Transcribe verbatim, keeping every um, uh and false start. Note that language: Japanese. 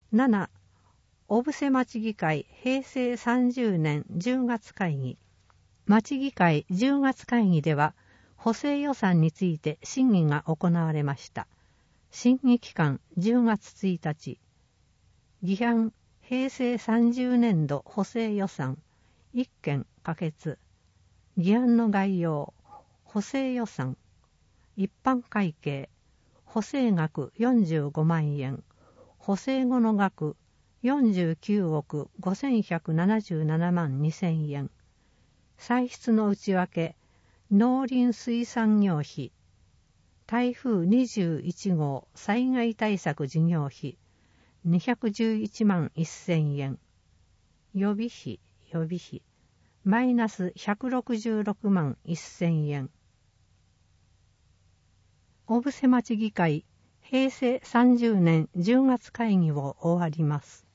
なな、小布施町議会へいせいさんじゅうねんじゅうがつ会議。町議会じゅうがつ会議では、補正予算について審議が行われました。審議期間じゅうがつついたち。議案へいせいさんじゅうねんど補正予算いっけん可決。議案の概要、補正予算、一般会計、補正額よんじゅうごまんえん、補正後の額よんじゅうきゅうおくごせんひゃくななじゅうななまんにせんえん、歳出の内訳、農林水産業費、台風にじゅういちごう災害対策事業費にひゃくじゅういちまんせんえん、予備費、予備費、マイナスひゃくろくじゅうろくまんせんえん。小布施町議会へいせいさんじゅうねんじゅうがつ会議を終わります。